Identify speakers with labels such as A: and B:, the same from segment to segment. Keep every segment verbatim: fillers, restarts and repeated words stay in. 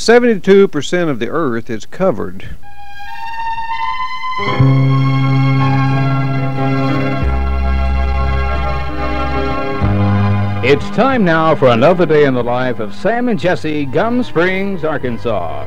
A: seventy-two percent of the Earth is covered.
B: It's time now for another day in the life of Sam and Jesse, Gum Springs, Arkansas.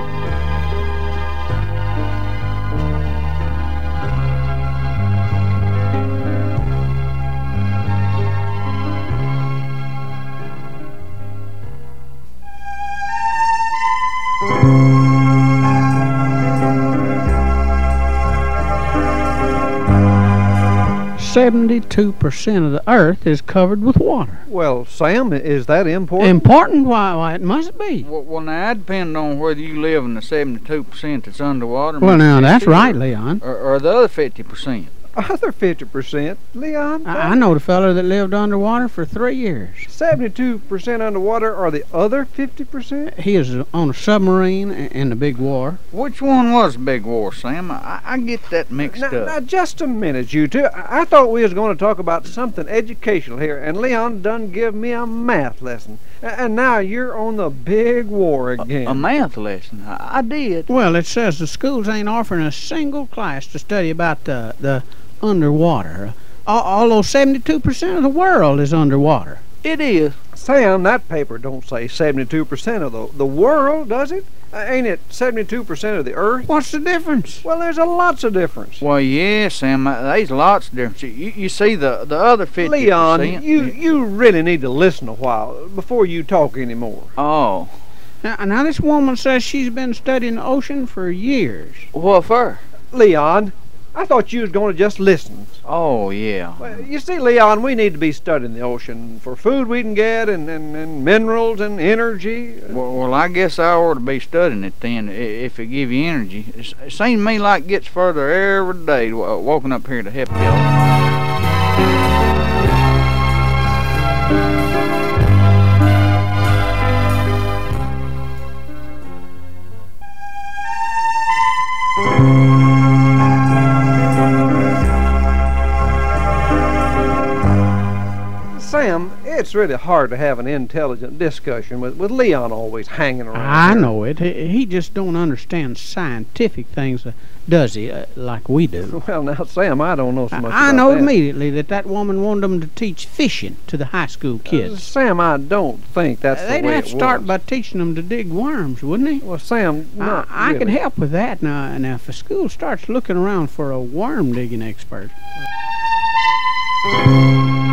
C: seventy-two percent of the Earth is covered with water.
A: Well, Sam, is that important?
C: Important? Why, why it must be.
D: Well, well, now, that depends on whether you live in the seventy-two percent that's underwater.
C: Well, now, that's
D: Mississippi,
C: right, Leon.
D: Or, or the other fifty percent.
A: Other fifty percent, Leon?
C: I, I know the fella that lived underwater for three years.
A: seventy-two percent underwater are the other fifty percent?
C: He is on a submarine in the big war.
D: Which one was the big war, Sam? I, I get that mixed
A: Now,
D: up.
A: now, just a minute, you two. I, I thought we was going to talk about something educational here, and Leon done give me a math lesson. A- And now you're on the big war again.
D: A, a math lesson? I, I did.
C: Well, it says the schools ain't offering a single class to study about the, the underwater. Al- Although seventy-two percent of the world is underwater.
D: It is.
A: Sam, that paper don't say seventy-two percent of the, the world, does it? Uh, ain't it seventy-two percent of the Earth?
C: What's the difference?
A: Well, there's a lots of difference.
D: Well, yeah, Sam, uh, there's lots of difference. You, you see, the, the other fifty percent...
A: Leon, you, you really need to listen a while before you talk anymore.
D: Oh.
C: Now, now, this woman says she's been studying the ocean for years.
D: What for?
A: Leon, I thought you was going to just listen.
D: Oh, yeah.
A: Well, you see, Leon, we need to be studying the ocean for food we can get and, and, and minerals and energy.
D: Well, well, I guess I ought to be studying it then, i- if it give you energy. It it seems to me like it gets further every day, wa- walking up here to help y'all.
A: Sam, it's really hard to have an intelligent discussion with, with Leon always hanging around.
C: I
A: here.
C: know it. He, he just don't understand scientific things, uh, does he, uh, like we do.
A: Well, now, Sam, I don't know so much
C: I, I
A: about
C: know
A: that.
C: immediately that that woman wanted them to teach fishing to the high school
A: Uh,
C: kids.
A: Sam, I don't think that's the
C: They'd
A: way
C: have
A: it
C: to start
A: was.
C: by teaching them to dig worms, wouldn't they?
A: Well, Sam, not
C: I, I
A: really.
C: could help with that. Now, now, if a school starts looking around for a worm digging expert.